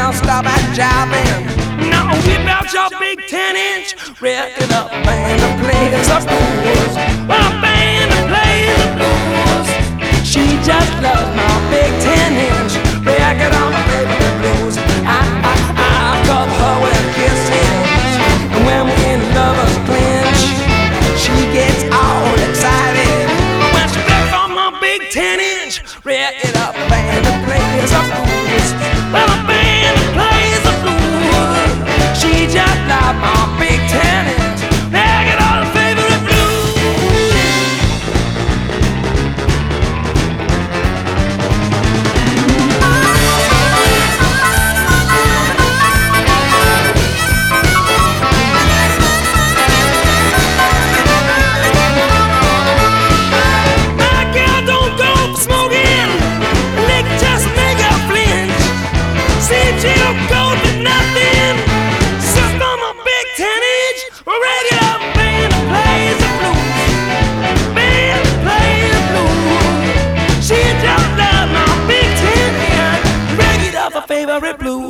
don't stop at jobbing. Now whip out your big 10-inch, rack it up, band and play the blues. Well, band and play the blues. She just loves my big 10-inch, rack it on my favorite blues. I cover her with kisses, and when we in lovers clinch, she gets all excited when she backs on my big 10-inch, rack it up, band and play the blues. Well, a band that plays the blues. She just like my big 10-inch. I get all her favorite blues. My girl don't go for smoking. Lick just make her flinch. See, she don't go for nothing. Suck on my big 10-inch. Regular band that plays the blues. Band that plays the blues. She just loves my big 10-inch. Regular her favorite blues.